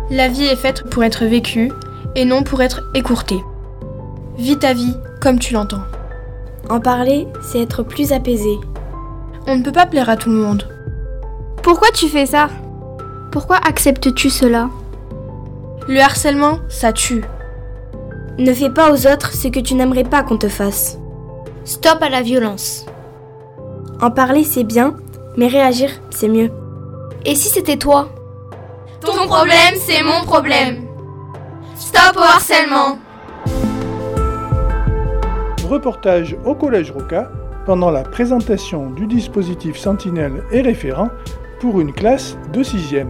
La vie est faite pour être vécue et non pour être écourtée. Vis ta vie comme tu l'entends. En parler, c'est être plus apaisé. On ne peut pas plaire à tout le monde. Pourquoi tu fais ça ? Pourquoi acceptes-tu cela ? Le harcèlement, ça tue. Ne fais pas aux autres ce que tu n'aimerais pas qu'on te fasse. Stop à la violence. En parler, c'est bien, mais réagir, c'est mieux. Et si c'était toi ? Ton problème, c'est mon problème. Stop au harcèlement. Reportage au Collège Roca pendant la présentation du dispositif Sentinelle et référent pour une classe de 6e.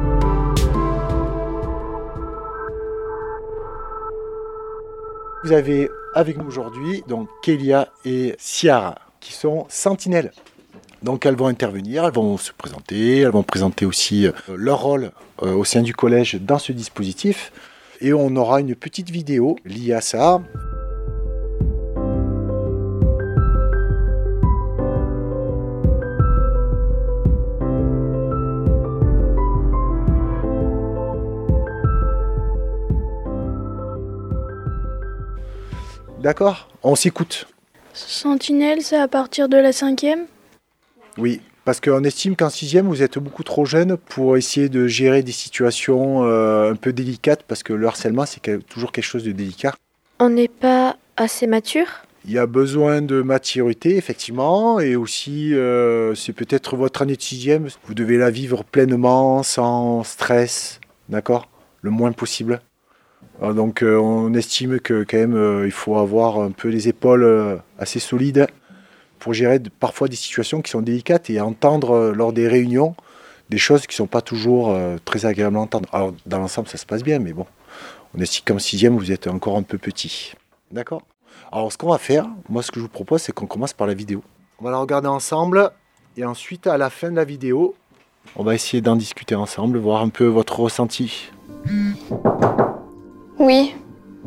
Vous avez avec nous aujourd'hui donc Kélia et Ciara qui sont sentinelles. Donc elles vont intervenir, elles vont se présenter, elles vont présenter aussi leur rôle au sein du collège dans ce dispositif. Et on aura une petite vidéo liée à ça. D'accord ? On s'écoute. Sentinelle, c'est à partir de la 5e ? Oui, parce qu'on estime qu'en 6e, vous êtes beaucoup trop jeune pour essayer de gérer des situations un peu délicates, parce que le harcèlement, c'est toujours quelque chose de délicat. On n'est pas assez mature ? Il y a besoin de maturité, effectivement, et aussi, c'est peut-être votre année de 6e, vous devez la vivre pleinement, sans stress, d'accord ? Le moins possible. Donc on estime que quand même il faut avoir un peu les épaules assez solides pour gérer parfois des situations qui sont délicates et entendre lors des réunions des choses qui ne sont pas toujours très agréables à entendre. Alors dans l'ensemble ça se passe bien, mais bon, on estime qu'en 6e vous êtes encore un peu petit. D'accord ? Alors ce qu'on va faire, moi ce que je vous propose, c'est qu'on commence par la vidéo. On va la regarder ensemble et ensuite à la fin de la vidéo, on va essayer d'en discuter ensemble, voir un peu votre ressenti. Oui.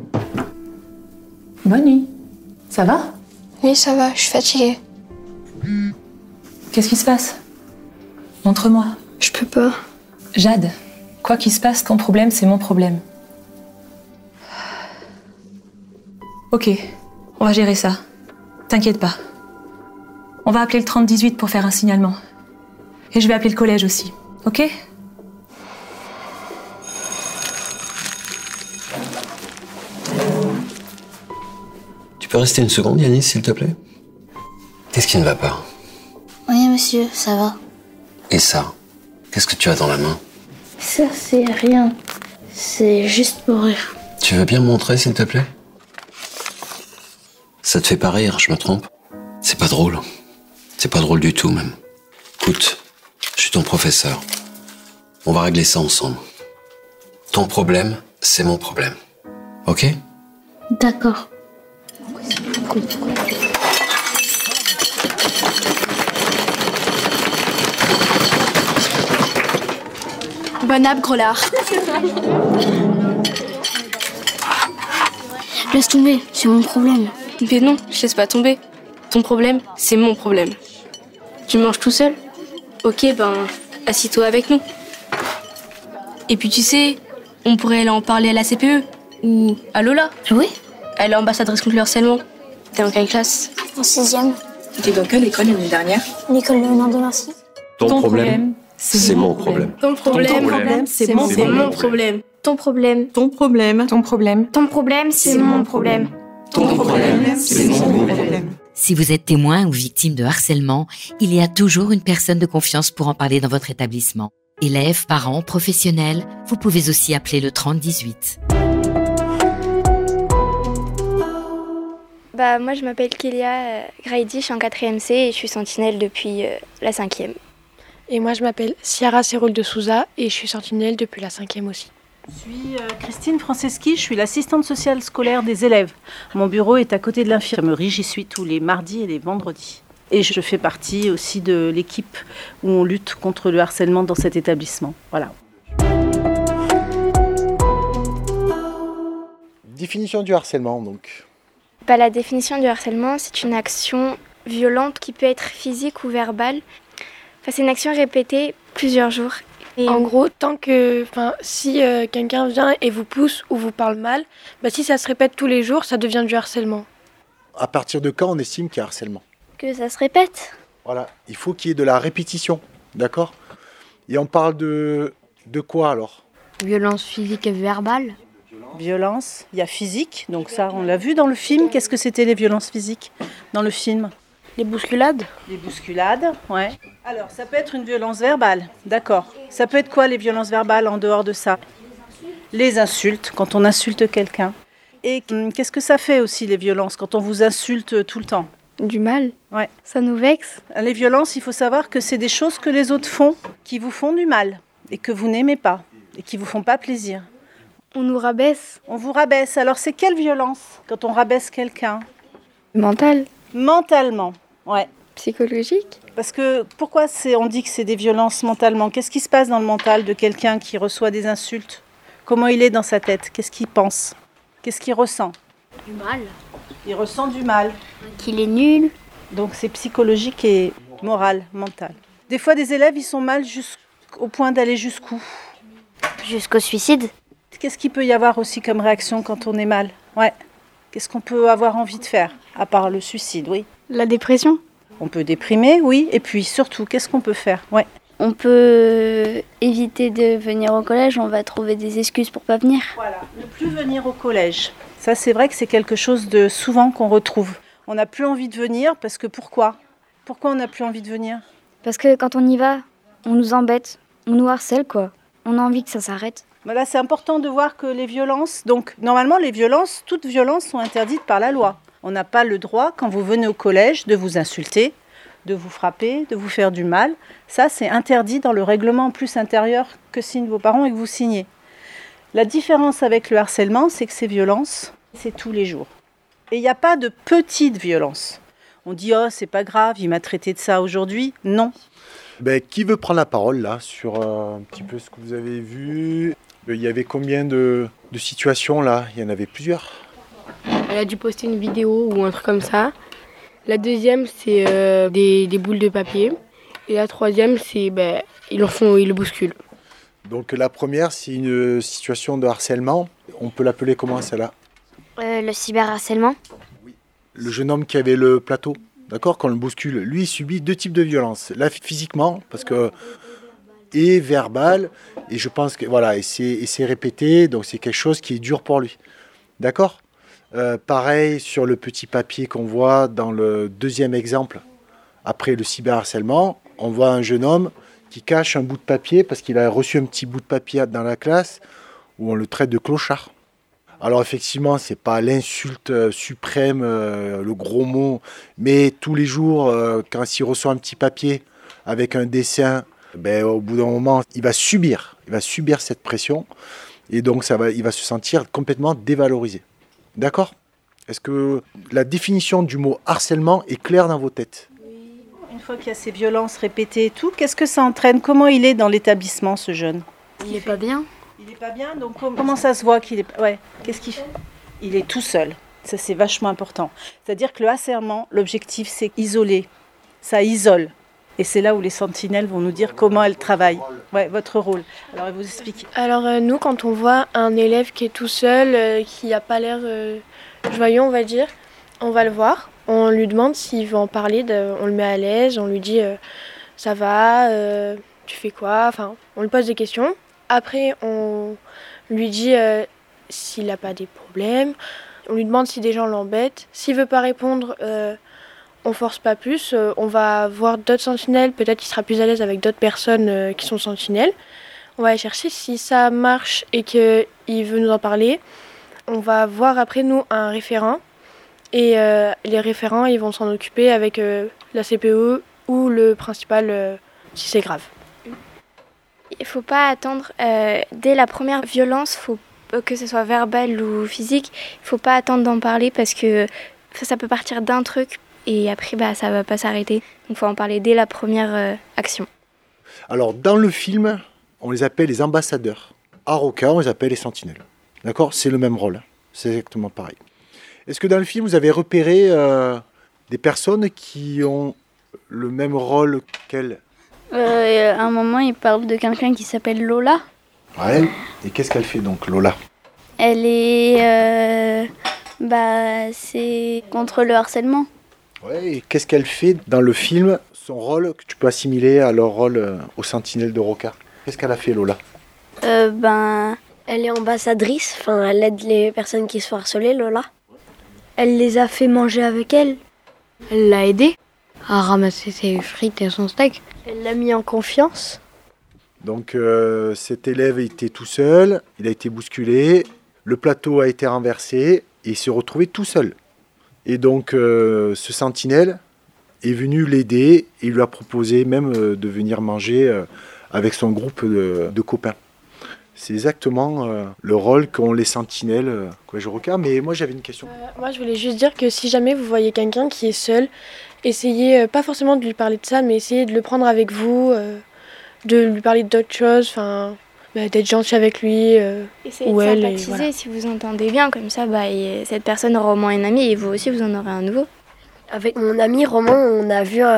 Bonne nuit. Ça va ? Oui, ça va, je suis fatiguée. Qu'est-ce qui se passe ? Montre-moi. Je peux pas. Jade, quoi qu'il se passe, ton problème, c'est mon problème. Ok, on va gérer ça. T'inquiète pas. On va appeler le 3018 pour faire un signalement. Et je vais appeler le collège aussi, ok ? Tu peux rester une seconde, Yanis, s'il te plaît ? Qu'est-ce qui ne va pas ? Oui, monsieur, ça va. Et ça ? Qu'est-ce que tu as dans la main ? Ça, c'est rien. C'est juste pour rire. Tu veux bien me montrer, s'il te plaît ? Ça te fait pas rire, je me trompe ? C'est pas drôle. C'est pas drôle du tout, même. Écoute, je suis ton professeur. On va régler ça ensemble. Ton problème, c'est mon problème. Ok ? D'accord. Bonne app, gros lard. Laisse tomber, c'est mon problème. Mais non, je laisse pas tomber. Ton problème, c'est mon problème. Tu manges tout seul ? Ok, assis-toi avec nous. Et puis tu sais, on pourrait aller en parler à la CPE. Ou à Lola. Oui ? Elle est ambassadrice contre le harcèlement. T'es en quelle classe ? En 6e. T'étais dans quelle école l'année dernière ? L'école Léonard de Vinci. Ton problème, c'est mon problème. Ton problème, c'est mon problème. Ton problème. Ton problème. Ton problème. Ton problème, c'est mon problème. Ton problème, c'est mon problème. Si vous êtes témoin ou victime de harcèlement, il y a toujours une personne de confiance pour en parler dans votre établissement. Élèves, parents, professionnels, vous pouvez aussi appeler le 3018. Moi, je m'appelle Kélia Grady, je suis en 4e C et je suis sentinelle depuis la 5e. Et moi, je m'appelle Ciara Cérol de Souza et je suis sentinelle depuis la 5e aussi. Je suis Christine Franceschi, je suis l'assistante sociale scolaire des élèves. Mon bureau est à côté de l'infirmerie, j'y suis tous les mardis et les vendredis. Et je fais partie aussi de l'équipe où on lutte contre le harcèlement dans cet établissement. Voilà. Définition du harcèlement, donc. La définition du harcèlement, c'est une action violente qui peut être physique ou verbale. C'est une action répétée plusieurs jours Et en gros, si quelqu'un vient et vous pousse ou vous parle mal, si ça se répète tous les jours, ça devient du harcèlement. À partir de quand on estime qu'il y a harcèlement ? Que ça se répète. Voilà, il faut qu'il y ait de la répétition, d'accord ? Et on parle de quoi alors ? Violence physique et verbale. Violence, il y a physique, donc ça on l'a vu dans le film. Qu'est-ce que c'était les violences physiques dans le film ? Les bousculades ? Les bousculades, ouais. Alors ça peut être une violence verbale, d'accord. Ça peut être quoi les violences verbales en dehors de ça ? Les insultes, quand on insulte quelqu'un. Et qu'est-ce que ça fait aussi les violences quand on vous insulte tout le temps ? Du mal. Ouais. Ça nous vexe. Les violences, il faut savoir que c'est des choses que les autres font, qui vous font du mal et que vous n'aimez pas et qui vous font pas plaisir. On nous rabaisse. On vous rabaisse. Alors c'est quelle violence quand on rabaisse quelqu'un ? Mental. Mentalement, ouais. Psychologique. Parce que pourquoi on dit que c'est des violences mentalement ? Qu'est-ce qui se passe dans le mental de quelqu'un qui reçoit des insultes ? Comment il est dans sa tête ? Qu'est-ce qu'il pense ? Qu'est-ce qu'il ressent ? Du mal. Il ressent du mal. Qu'il est nul. Donc c'est psychologique et moral, mental. Des fois des élèves ils sont mal jusqu'au point d'aller jusqu'où ? Jusqu'au suicide. Qu'est-ce qu'il peut y avoir aussi comme réaction quand on est mal ? Ouais. Qu'est-ce qu'on peut avoir envie de faire ? À part le suicide, oui. La dépression. On peut déprimer, oui. Et puis surtout, qu'est-ce qu'on peut faire ? Ouais. On peut éviter de venir au collège, on va trouver des excuses pour pas venir. Voilà, ne plus venir au collège. Ça, c'est vrai que c'est quelque chose de souvent qu'on retrouve. On n'a plus envie de venir parce que pourquoi ? Pourquoi on n'a plus envie de venir ? Parce que quand on y va, on nous embête, on nous harcèle quoi. On a envie que ça s'arrête. Voilà, c'est important de voir que les violences, donc normalement les violences, toutes violences sont interdites par la loi. On n'a pas le droit, quand vous venez au collège, de vous insulter, de vous frapper, de vous faire du mal. Ça, c'est interdit dans le règlement en plus intérieur que signent vos parents et que vous signez. La différence avec le harcèlement, c'est que ces violences, c'est tous les jours. Et il n'y a pas de petites violences. On dit « Oh, c'est pas grave, il m'a traité de ça aujourd'hui ». Non. Qui veut prendre la parole là sur un petit peu ce que vous avez vu ? Il y avait combien de situations là ? Il y en avait plusieurs. Elle a dû poster une vidéo ou un truc comme ça. La deuxième, c'est des boules de papier. Et la troisième, c'est ils le bousculent. Donc la première, c'est une situation de harcèlement. On peut l'appeler comment celle-là ? Le cyberharcèlement. Le jeune homme qui avait le plateau, d'accord, quand on le bouscule, lui, il subit 2 types de violences. Là, physiquement, parce que et verbal, et je pense que voilà, et c'est répété, donc c'est quelque chose qui est dur pour lui, d'accord. Pareil sur le petit papier qu'on voit dans le deuxième exemple. Après le cyberharcèlement, on voit un jeune homme qui cache un bout de papier parce qu'il a reçu un petit bout de papier dans la classe où on le traite de clochard. Alors effectivement, c'est pas l'insulte suprême, le gros mot, mais tous les jours, quand il reçoit un petit papier avec un dessin, au bout d'un moment, il va subir cette pression et donc il va se sentir complètement dévalorisé. D'accord ? Est-ce que la définition du mot harcèlement est claire dans vos têtes ? Une fois qu'il y a ces violences répétées et tout, qu'est-ce que ça entraîne ? Comment il est dans l'établissement, ce jeune ? Il n'est pas bien. Il n'est pas bien, donc comment ça se voit qu'il est... Ouais, qu'est-ce qu'il fait ? Il est tout seul. Ça, c'est vachement important. C'est-à-dire que le harcèlement, l'objectif, c'est isoler. Ça isole. Et c'est là où les sentinelles vont nous dire comment elles travaillent. Ouais, votre rôle. Alors, elle vous explique. Alors, nous, quand on voit un élève qui est tout seul, qui n'a pas l'air joyeux, on va dire, on va le voir. On lui demande s'il veut en parler, on le met à l'aise, on lui dit ça va, tu fais quoi, enfin, on lui pose des questions. Après, on lui dit s'il n'a pas des problèmes, on lui demande si des gens l'embêtent. S'il ne veut pas répondre, on force pas plus, on va voir d'autres sentinelles, peut-être qu'il sera plus à l'aise avec d'autres personnes qui sont sentinelles. On va aller chercher si ça marche et qu'il veut nous en parler. On va voir après, nous, un référent. Et les référents, ils vont s'en occuper avec la CPE ou le principal si c'est grave. Il ne faut pas attendre, dès la première violence, que ce soit verbale ou physique, il ne faut pas attendre d'en parler parce que ça peut partir d'un truc et après ça ne va pas s'arrêter. Donc il faut en parler dès la première action. Alors dans le film, on les appelle les ambassadeurs. À Roca, on les appelle les sentinelles. D'accord ? C'est le même rôle, c'est exactement pareil. Est-ce que dans le film, vous avez repéré des personnes qui ont le même rôle qu'elles ? À un moment, il parle de quelqu'un qui s'appelle Lola. Ouais. Et qu'est-ce qu'elle fait donc, Lola? Elle est... c'est contre le harcèlement. Ouais. Et qu'est-ce qu'elle fait dans le film, son rôle, que tu peux assimiler à leur rôle aux Sentinelles de Roca? Qu'est-ce qu'elle a fait, Lola? Elle est ambassadrice, elle aide les personnes qui se font harceler, Lola. Elle les a fait manger avec elle. Elle l'a aidé à ramasser ses frites et son steak. Elle l'a mis en confiance. Donc cet élève était tout seul, il a été bousculé, le plateau a été renversé et il s'est retrouvé tout seul. Et donc ce sentinelle est venu l'aider et il lui a proposé même de venir manger avec son groupe de copains. C'est exactement le rôle qu'ont les sentinelles Collège Roca. Mais moi j'avais une question. Moi je voulais juste dire que si jamais vous voyez quelqu'un qui est seul, essayez pas forcément de lui parler de ça, mais essayez de le prendre avec vous, de lui parler d'autres choses, d'être gentil avec lui essayez ou de elle. sympathiser Voilà. si vous entendez bien, comme ça cette personne aura au moins un ami et vous aussi vous en aurez un nouveau. Avec mon ami Roman, on a vu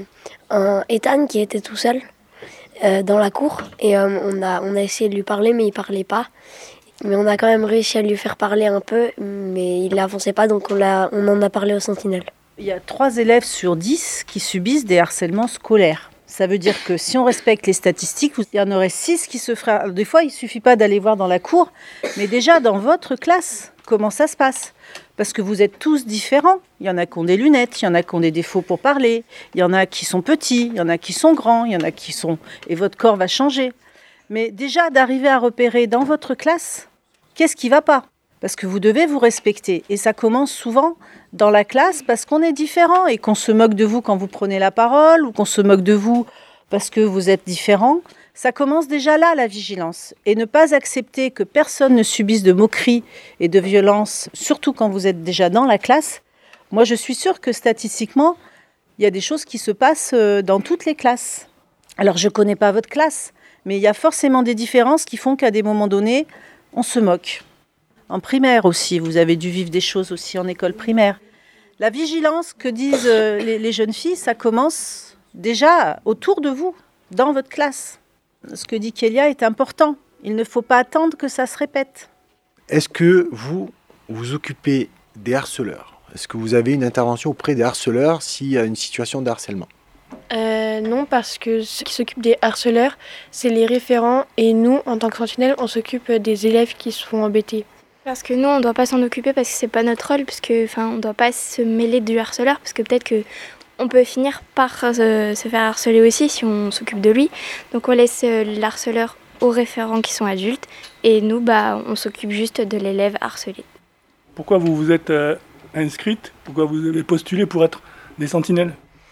un Ethan qui était tout seul dans la cour et on a essayé de lui parler mais il parlait pas. Mais on a quand même réussi à lui faire parler un peu, mais il n'avançait pas, donc on en a parlé aux sentinelles. Il y a 3 élèves sur 10 qui subissent des harcèlements scolaires. Ça veut dire que si on respecte les statistiques, il y en aurait 6 qui se feraient... Des fois, il ne suffit pas d'aller voir dans la cour, mais déjà dans votre classe, comment ça se passe? Parce que vous êtes tous différents. Il y en a qui ont des lunettes, il y en a qui ont des défauts pour parler, il y en a qui sont petits, il y en a qui sont grands, il y en a qui sont... Et votre corps va changer. Mais déjà, d'arriver à repérer dans votre classe, qu'est-ce qui ne va pas? Parce que vous devez vous respecter. Et ça commence souvent dans la classe parce qu'on est différent et qu'on se moque de vous quand vous prenez la parole ou qu'on se moque de vous parce que vous êtes différent. Ça commence déjà là, la vigilance. Et ne pas accepter que personne ne subisse de moqueries et de violences, surtout quand vous êtes déjà dans la classe. Moi, je suis sûre que statistiquement, il y a des choses qui se passent dans toutes les classes. Alors, je ne connais pas votre classe, mais il y a forcément des différences qui font qu'à des moments donnés, on se moque. En primaire aussi, vous avez dû vivre des choses aussi en école primaire. La vigilance que disent les jeunes filles, ça commence déjà autour de vous, dans votre classe. Ce que dit Kélia est important. Il ne faut pas attendre que ça se répète. Est-ce que vous vous occupez des harceleurs? Est-ce que vous avez une intervention auprès des harceleurs s'il y a une situation de harcèlement? Non, parce que ceux qui s'occupent des harceleurs, c'est les référents. Et nous, en tant que sentinelles, on s'occupe des élèves qui se font embêter. Parce que nous, on ne doit pas s'en occuper parce que c'est pas notre rôle, parce que, on ne doit pas se mêler du harceleur, parce que peut-être qu'on peut finir par se faire harceler aussi si on s'occupe de lui. Donc on laisse l'harceleur aux référents qui sont adultes, et nous, on s'occupe juste de l'élève harcelé. Pourquoi vous vous êtes inscrite? Pourquoi vous avez postulé pour être des sentinelles?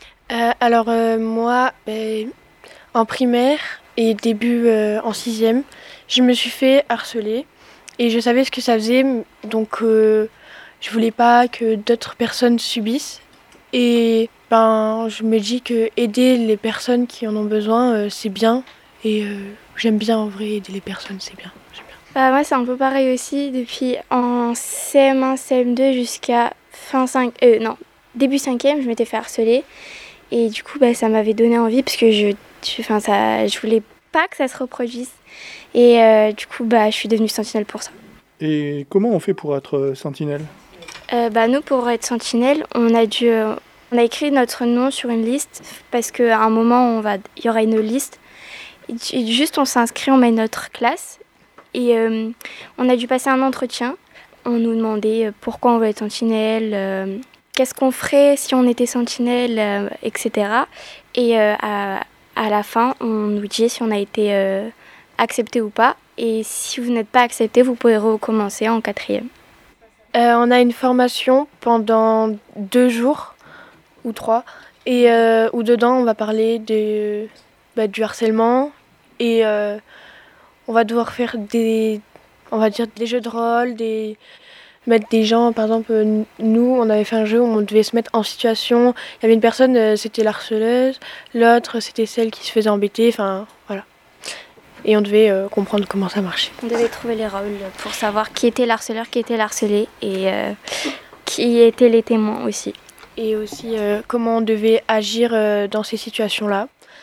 Moi, en primaire et début en 6e, je me suis fait harceler. Et je savais ce que ça faisait, donc je voulais pas que d'autres personnes subissent. Et je me dis que aider les personnes qui en ont besoin, c'est bien. Et j'aime bien en vrai aider les personnes, c'est bien. Moi, c'est un peu pareil aussi. Depuis en CM1, CM2 jusqu'à début 5e, je m'étais fait harceler. Et du coup, ça m'avait donné envie parce que je voulais pas que ça se reproduise. Et du coup, je suis devenue sentinelle pour ça. Et comment on fait pour être sentinelle? Nous, pour être sentinelle, on a écrit notre nom sur une liste parce qu'à un moment, il y aura une liste. Et juste, on s'inscrit, on met notre classe. Et on a dû passer un entretien. On nous demandait pourquoi on veut être sentinelle, qu'est-ce qu'on ferait si on était sentinelle, etc. Et à la fin, on nous dit si on a été accepté ou pas. Et si vous n'êtes pas accepté, vous pouvez recommencer en 4e. On a une formation pendant 2 jours ou 3 et où dedans on va parler du harcèlement et on va devoir faire des jeux de rôle, mettre des gens, par exemple nous on avait fait un jeu où on devait se mettre en situation, il y avait une personne, c'était l'harceleuse, l'autre c'était celle qui se faisait embêter, voilà. Et on devait comprendre comment ça marchait. On devait trouver les rôles pour savoir qui était l'harceleur, qui était l'harcelé et qui étaient les témoins aussi. Et aussi comment on devait agir dans ces situations-là.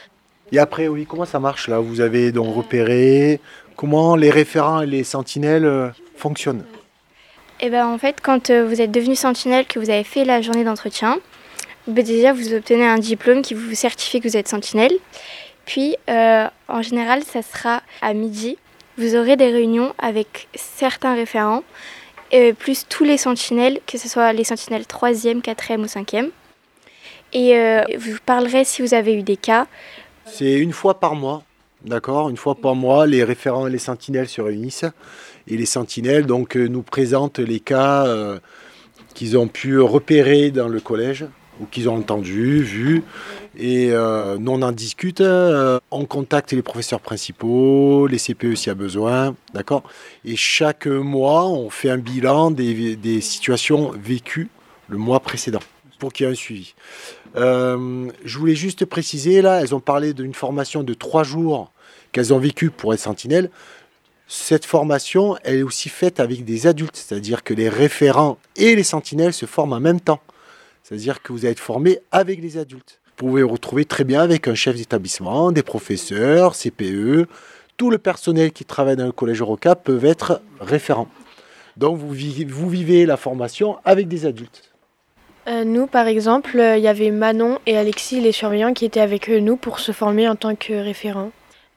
Et après, oui, comment ça marche là? Vous avez donc repéré comment les référents et les sentinelles fonctionnent? Et ben en fait, quand vous êtes devenu sentinelle, que vous avez fait la journée d'entretien, déjà vous obtenez un diplôme qui vous certifie que vous êtes sentinelle. Puis en général, ça sera à midi. Vous aurez des réunions avec certains référents, plus tous les sentinelles, que ce soit les sentinelles 3e, 4e ou 5e. Et vous parlerez si vous avez eu des cas. C'est une fois par mois, d'accord? Une fois par mois, les référents et les sentinelles se réunissent. Et les sentinelles donc, nous présentent les cas qu'ils ont pu repérer dans le collège, ou qu'ils ont entendus, vus. Et nous, on en discute. On contacte les professeurs principaux, les CPE s'il y a besoin, d'accord? Et chaque mois, on fait un bilan des situations vécues le mois précédent, pour qu'il y ait un suivi. Je voulais juste préciser, là, elles ont parlé d'une formation de 3 jours qu'elles ont vécue pour être sentinelles. Cette formation, elle est aussi faite avec des adultes, c'est-à-dire que les référents et les sentinelles se forment en même temps. C'est-à-dire que vous allez être formés avec les adultes. Vous pouvez vous retrouver très bien avec un chef d'établissement, des professeurs, CPE, tout le personnel qui travaille dans le collège Roca peuvent être référents. Donc vous vivez la formation avec des adultes. Nous, par exemple, il y avait Manon et Alexis, les surveillants, qui étaient avec nous pour se former en tant que référents.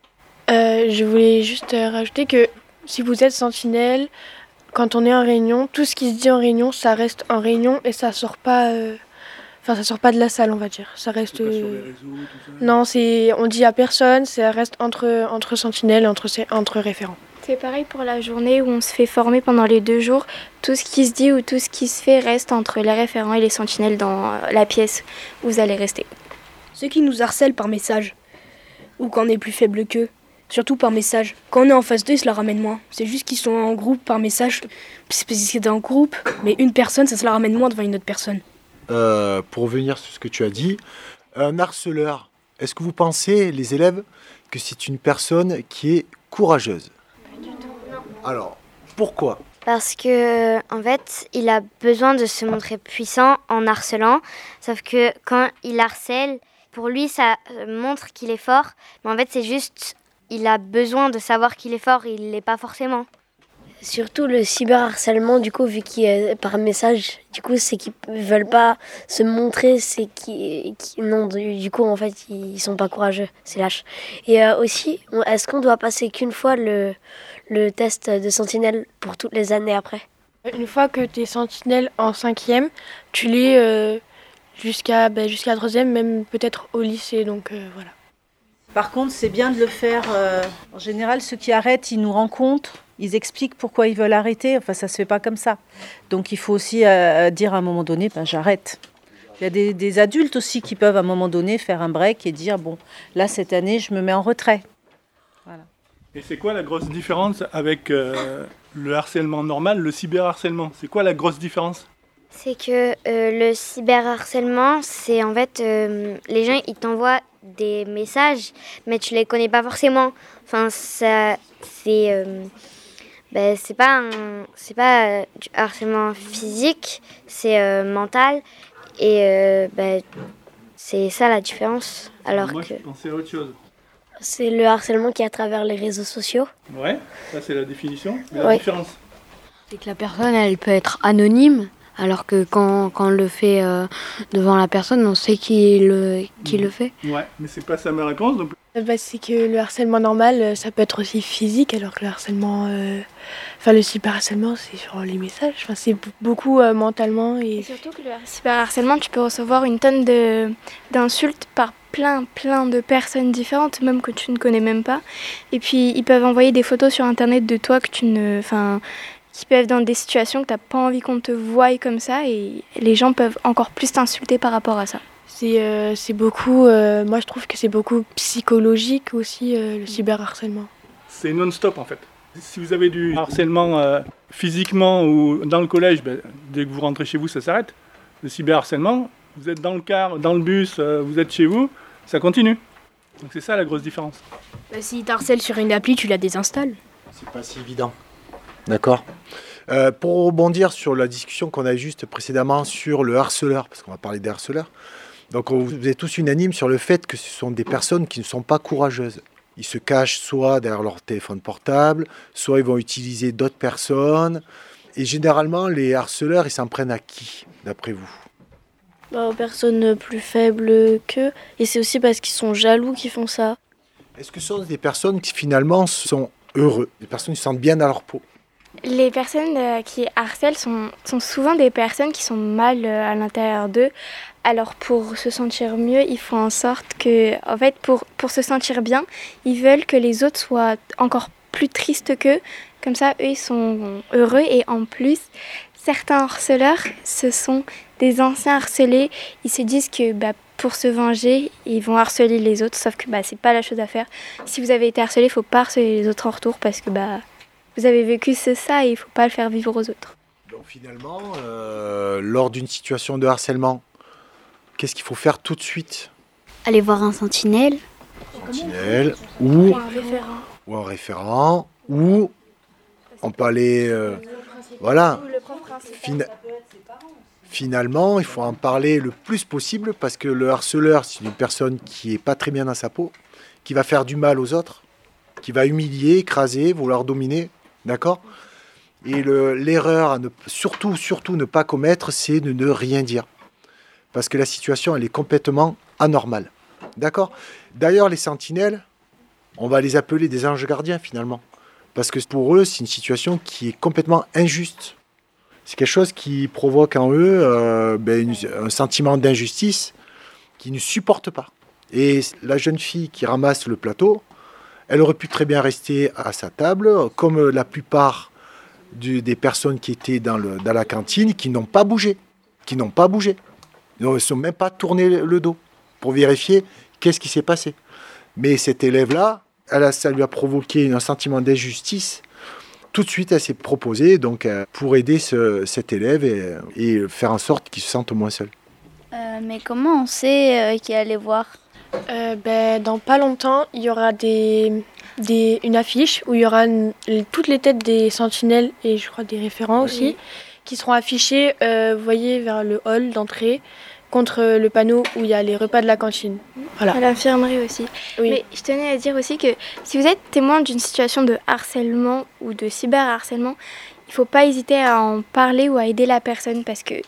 Je voulais juste rajouter que si vous êtes sentinelle, quand on est en réunion, tout ce qui se dit en réunion, ça reste en réunion et ça sort pas. Ça sort pas de la salle, on va dire. Ça reste. Pas sur les réseaux, tout ça. Non, on dit à personne. Ça reste entre sentinelles, entre référents. C'est pareil pour la journée où on se fait former pendant les 2 jours. Tout ce qui se dit ou tout ce qui se fait reste entre les référents et les sentinelles dans la pièce où vous allez rester. Ceux qui nous harcèlent par message, ou quand on est plus faible qu'eux, surtout par message. Quand on est en face d'eux, ils se la ramènent moins. C'est juste qu'ils sont en groupe par message. C'est parce qu'ils étaient en groupe, mais une personne, ça se la ramène moins devant une autre personne. Pour revenir sur ce que tu as dit, un harceleur, est-ce que vous pensez, les élèves, que c'est une personne qui est courageuse? Alors, pourquoi? Parce que, en fait, il a besoin de se montrer puissant en harcelant. Sauf que quand il harcèle, pour lui, ça montre qu'il est fort. Mais en fait, c'est juste, il a besoin de savoir qu'il est fort, il l'est pas forcément. Surtout le cyberharcèlement, du coup, vu qu'il est par message, du coup, c'est qu'ils veulent pas se montrer, c'est non, du coup, en fait, ils sont pas courageux, c'est lâche. Et aussi, est-ce qu'on doit passer qu'une fois le test de sentinelle pour toutes les années après? Une fois que tu es sentinelle en 5e, tu l'es jusqu'à 3e, même peut-être au lycée, donc voilà. Par contre, c'est bien de le faire. En général, ceux qui arrêtent, ils nous rencontrent, ils expliquent pourquoi ils veulent arrêter. Enfin, ça se fait pas comme ça. Donc, il faut aussi dire à un moment donné, j'arrête. Il y a des adultes aussi qui peuvent à un moment donné faire un break et dire, bon, là, cette année, je me mets en retrait. Voilà. Et c'est quoi la grosse différence avec le harcèlement normal, le cyberharcèlement? C'est quoi la grosse différence? C'est que le cyberharcèlement, c'est en fait, les gens, ils t'envoient des messages, mais tu les connais pas forcément. Enfin, c'est pas du harcèlement physique, c'est mental, et c'est ça la différence. Alors moi, que je pensais à autre chose. C'est le harcèlement qui est à travers les réseaux sociaux. Ouais, ça c'est la définition. Mais la différence, c'est que la personne, elle peut être anonyme. Alors que quand on le fait devant la personne, on sait qui le fait. Ouais, mais c'est pas ça ma réponse. Donc... c'est que le harcèlement normal, ça peut être aussi physique, alors que le harcèlement, le cyberharcèlement, c'est sur les messages. Enfin, c'est beaucoup mentalement. Et surtout que le cyberharcèlement, tu peux recevoir une tonne d'insultes par plein de personnes différentes, même que tu ne connais même pas. Et puis, ils peuvent envoyer des photos sur Internet de toi que qui peuvent être dans des situations que tu n'as pas envie qu'on te voie comme ça, et les gens peuvent encore plus t'insulter par rapport à ça. C'est beaucoup, moi je trouve que c'est beaucoup psychologique aussi, le cyberharcèlement. C'est non-stop en fait. Si vous avez du harcèlement physiquement ou dans le collège, dès que vous rentrez chez vous, ça s'arrête. Le cyberharcèlement, vous êtes dans le car, dans le bus, vous êtes chez vous, ça continue. Donc c'est ça la grosse différence. Si t'harcèles sur une appli, tu la désinstalles. C'est pas si évident. D'accord. Pour rebondir sur la discussion qu'on a juste précédemment sur le harceleur, parce qu'on va parler des harceleurs, Donc vous êtes tous unanimes sur le fait que ce sont des personnes qui ne sont pas courageuses. Ils se cachent soit derrière leur téléphone portable, soit ils vont utiliser d'autres personnes. Et généralement, les harceleurs, ils s'en prennent à qui, d'après vous ? Aux personnes plus faibles qu'eux. Et c'est aussi parce qu'ils sont jaloux qu'ils font ça. Est-ce que ce sont des personnes qui finalement sont heureux, des personnes qui se sentent bien dans leur peau ? Les personnes qui harcèlent sont souvent des personnes qui sont mal à l'intérieur d'eux. Alors pour se sentir mieux, ils font en sorte que, en fait, pour se sentir bien, ils veulent que les autres soient encore plus tristes qu'eux. Comme ça, eux, ils sont heureux. Et en plus, certains harceleurs, ce sont des anciens harcelés. Ils se disent que pour se venger, ils vont harceler les autres. Sauf que c'est pas la chose à faire. Si vous avez été harcelé, il ne faut pas harceler les autres en retour parce que vous avez vécu ça et il ne faut pas le faire vivre aux autres. Donc finalement, lors d'une situation de harcèlement, qu'est-ce qu'il faut faire tout de suite ? Aller voir un sentinelle. Ou un référent, ou on peut aller... voilà. Finalement, il faut en parler le plus possible parce que le harceleur, c'est une personne qui n'est pas très bien dans sa peau, qui va faire du mal aux autres, qui va humilier, écraser, vouloir dominer, d'accord ? Et l'erreur à surtout ne pas commettre, c'est de ne rien dire. Parce que la situation, elle est complètement anormale, d'accord ? D'ailleurs, les sentinelles, on va les appeler des anges gardiens finalement. Parce que pour eux, c'est une situation qui est complètement injuste. C'est quelque chose qui provoque en eux un sentiment d'injustice qu'ils ne supportent pas. Et la jeune fille qui ramasse le plateau, elle aurait pu très bien rester à sa table, comme la plupart des personnes qui étaient dans la cantine, qui n'ont pas bougé. Ils ne sont même pas tourné le dos pour vérifier qu'est-ce qui s'est passé. Mais cette élève-là, ça lui a provoqué un sentiment d'injustice. Tout de suite, elle s'est proposée donc, pour aider cet élève et faire en sorte qu'il se sente moins seul. Mais comment on sait qui aller voir ? Dans pas longtemps, il y aura une affiche où il y aura toutes les têtes des sentinelles et je crois des référents aussi qui seront affichés, vous voyez, vers le hall d'entrée contre le panneau où il y a les repas de la cantine. Voilà. À l'infirmerie aussi. Oui. Mais je tenais à dire aussi que si vous êtes témoin d'une situation de harcèlement ou de cyberharcèlement, il ne faut pas hésiter à en parler ou à aider la personne parce que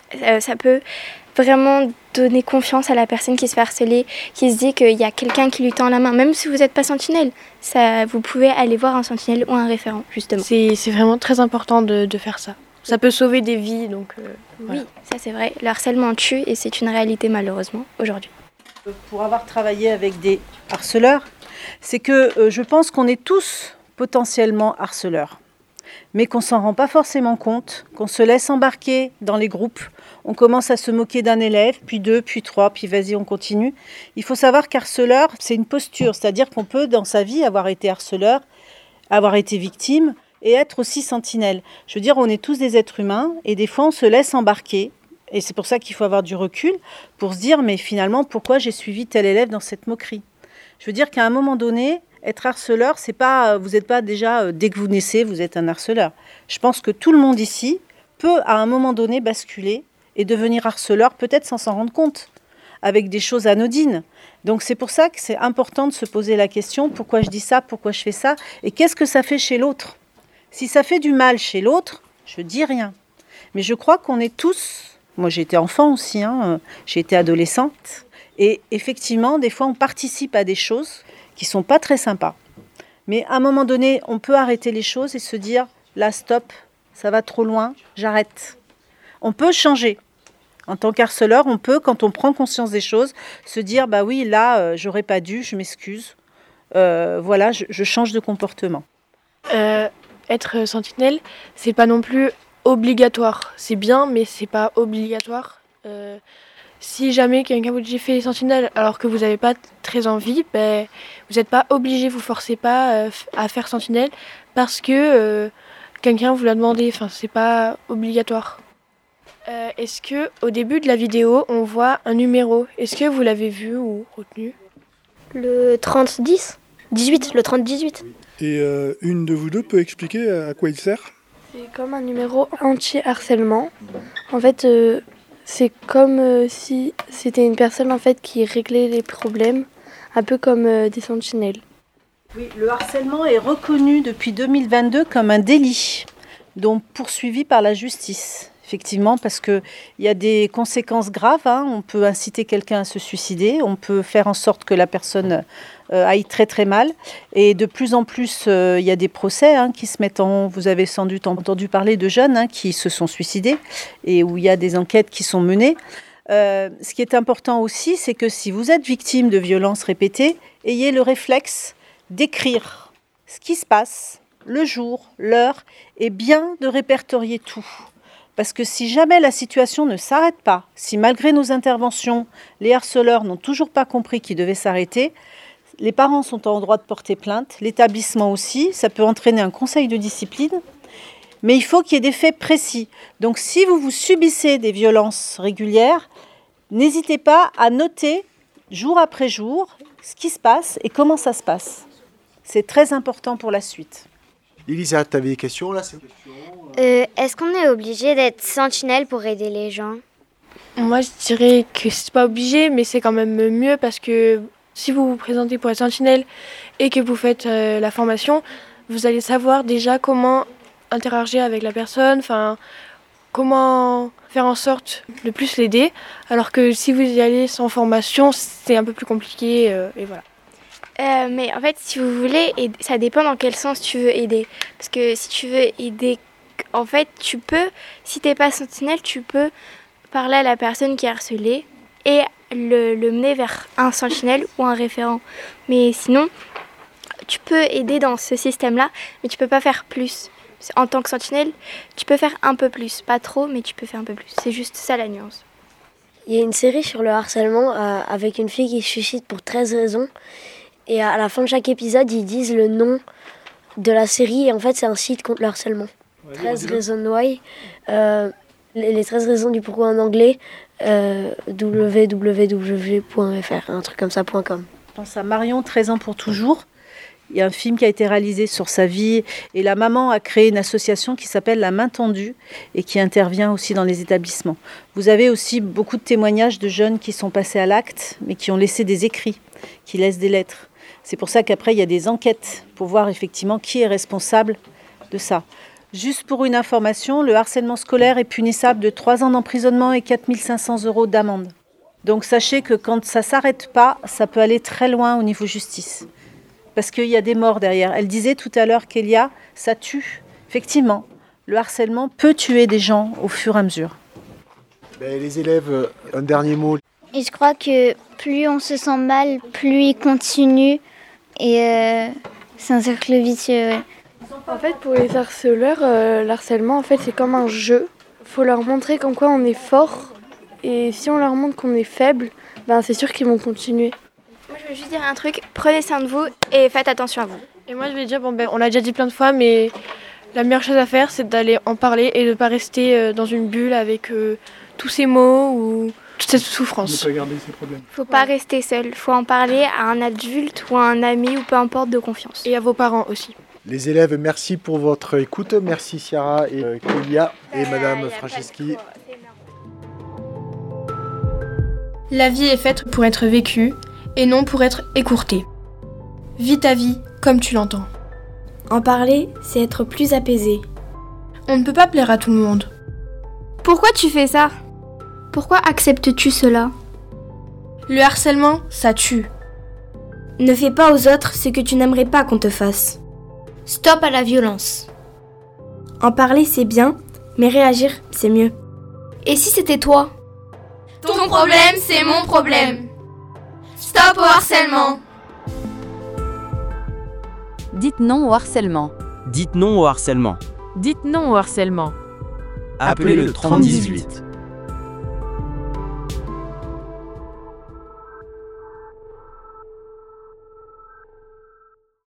ça peut vraiment donner confiance à la personne qui se fait harceler, qui se dit qu'il y a quelqu'un qui lui tend la main. Même si vous n'êtes pas sentinelle, vous pouvez aller voir un sentinelle ou un référent, justement. C'est vraiment très important de faire ça. Ça peut sauver des vies, donc... Oui, ça c'est vrai. Le harcèlement tue et c'est une réalité malheureusement aujourd'hui. Pour avoir travaillé avec des harceleurs, c'est que je pense qu'on est tous potentiellement harceleurs, mais qu'on ne s'en rend pas forcément compte, qu'on se laisse embarquer dans les groupes. On commence à se moquer d'un élève, puis deux, puis trois, puis vas-y, on continue. Il faut savoir qu'harceleur, c'est une posture, c'est-à-dire qu'on peut dans sa vie avoir été harceleur, avoir été victime, et être aussi sentinelle. Je veux dire, on est tous des êtres humains et des fois on se laisse embarquer. Et c'est pour ça qu'il faut avoir du recul pour se dire, mais finalement, pourquoi j'ai suivi tel élève dans cette moquerie ? Je veux dire qu'à un moment donné, être harceleur, c'est pas, vous n'êtes pas déjà, dès que vous naissez, vous êtes un harceleur. Je pense que tout le monde ici peut à un moment donné basculer et devenir harceleur, peut-être sans s'en rendre compte, avec des choses anodines. Donc c'est pour ça que c'est important de se poser la question, pourquoi je dis ça, pourquoi je fais ça, et qu'est-ce que ça fait chez l'autre ? Si ça fait du mal chez l'autre, je dis rien. Mais je crois qu'on est tous... Moi, j'ai été enfant aussi, j'ai été adolescente. Et effectivement, des fois, on participe à des choses qui ne sont pas très sympas. Mais à un moment donné, on peut arrêter les choses et se dire, là, stop, ça va trop loin, j'arrête. On peut changer. En tant qu'harceleur, on peut, quand on prend conscience des choses, se dire, bah oui, là, j'aurais pas dû, je m'excuse. Voilà, je change de comportement. Être sentinelle, c'est pas non plus obligatoire. C'est bien, mais c'est pas obligatoire. Si jamais quelqu'un vous dit fais sentinelle alors que vous n'avez pas très envie, vous n'êtes pas obligé, vous forcez pas à faire sentinelle parce que quelqu'un vous l'a demandé. Enfin, c'est pas obligatoire. Est-ce que au début de la vidéo, on voit un numéro ? Est-ce que vous l'avez vu ou retenu ? Le 30-10 18, le 30-18. Et une de vous deux peut expliquer à quoi il sert ? C'est comme un numéro anti-harcèlement. En fait, C'est comme si c'était une personne en fait qui réglait les problèmes, un peu comme des sentinelles. Oui, le harcèlement est reconnu depuis 2022 comme un délit, donc poursuivi par la justice. Effectivement, parce qu'il y a des conséquences graves. On peut inciter quelqu'un à se suicider, on peut faire en sorte que la personne aille très très mal. Et de plus en plus, il y a des procès qui se mettent en... Vous avez sans doute entendu parler de jeunes qui se sont suicidés et où il y a des enquêtes qui sont menées. Ce qui est important aussi, c'est que si vous êtes victime de violences répétées, ayez le réflexe d'écrire ce qui se passe, le jour, l'heure, et bien de répertorier tout. Parce que si jamais la situation ne s'arrête pas, si malgré nos interventions, les harceleurs n'ont toujours pas compris qu'ils devaient s'arrêter, les parents sont en droit de porter plainte, l'établissement aussi, ça peut entraîner un conseil de discipline, mais il faut qu'il y ait des faits précis. Donc si vous subissez des violences régulières, n'hésitez pas à noter jour après jour ce qui se passe et comment ça se passe. C'est très important pour la suite. Elisa, tu avais des questions là? Est-ce qu'on est obligé d'être sentinelle pour aider les gens? Moi, je dirais que c'est pas obligé, mais c'est quand même mieux parce que si vous vous présentez pour être sentinelle et que vous faites la formation, vous allez savoir déjà comment interagir avec la personne, comment faire en sorte de plus l'aider, alors que si vous y allez sans formation, c'est un peu plus compliqué et voilà. Mais en fait, si vous voulez, ça dépend dans quel sens tu veux aider. Parce que si tu veux aider, en fait, tu peux, si t'es pas sentinelle, tu peux parler à la personne qui est harcelée et le mener vers un sentinelle ou un référent. Mais sinon, tu peux aider dans ce système-là, mais tu peux pas faire plus. En tant que sentinelle, tu peux faire un peu plus. Pas trop, mais tu peux faire un peu plus. C'est juste ça la nuance. Il y a une série sur le harcèlement avec une fille qui se suicide pour 13 raisons. Et à la fin de chaque épisode, ils disent le nom de la série. Et en fait, c'est un site contre le harcèlement. 13 Reasons Why. Les 13 raisons du pourquoi en anglais. www.fr, un truc comme ça, .com. Je pense à Marion, 13 ans pour toujours. Il y a un film qui a été réalisé sur sa vie. Et la maman a créé une association qui s'appelle La Main Tendue et qui intervient aussi dans les établissements. Vous avez aussi beaucoup de témoignages de jeunes qui sont passés à l'acte, mais qui ont laissé des écrits, qui laissent des lettres. C'est pour ça qu'après, il y a des enquêtes pour voir effectivement qui est responsable de ça. Juste pour une information, le harcèlement scolaire est punissable de 3 ans d'emprisonnement et 4 500 € d'amende. Donc sachez que quand ça ne s'arrête pas, ça peut aller très loin au niveau justice. Parce qu'il y a des morts derrière. Elle disait tout à l'heure qu'Elia, ça tue. Effectivement, le harcèlement peut tuer des gens au fur et à mesure. Les élèves, un dernier mot. Et je crois que plus on se sent mal, plus il continue. Et c'est un cercle vicieux. Ouais. En fait, pour les harceleurs, l'harcèlement, en fait, c'est comme un jeu. Il faut leur montrer comme quoi on est fort. Et si on leur montre qu'on est faible, c'est sûr qu'ils vont continuer. Moi, je veux juste dire un truc. Prenez soin de vous et faites attention à vous. Et moi, je vais dire, on l'a déjà dit plein de fois, mais la meilleure chose à faire, c'est d'aller en parler et de ne pas rester dans une bulle avec tous ces mots ou toute cette souffrance. Ne pas garder ces problèmes. Faut pas rester seul. Faut en parler à un adulte ou à un ami ou peu importe de confiance. Et à vos parents aussi. Les élèves, merci pour votre écoute. Merci Ciara et Kélia et Madame Franceschi. La vie est faite pour être vécue et non pour être écourtée. Vis ta vie comme tu l'entends. En parler, c'est être plus apaisé. On ne peut pas plaire à tout le monde. Pourquoi tu fais ça? Pourquoi acceptes-tu cela? Le harcèlement, ça tue. Ne fais pas aux autres ce que tu n'aimerais pas qu'on te fasse. Stop à la violence. En parler, c'est bien, mais réagir, c'est mieux. Et si c'était toi? Ton problème, c'est mon problème. Stop au harcèlement. Dites non au harcèlement. Dites non au harcèlement. Dites non au harcèlement. Appelez le 3018.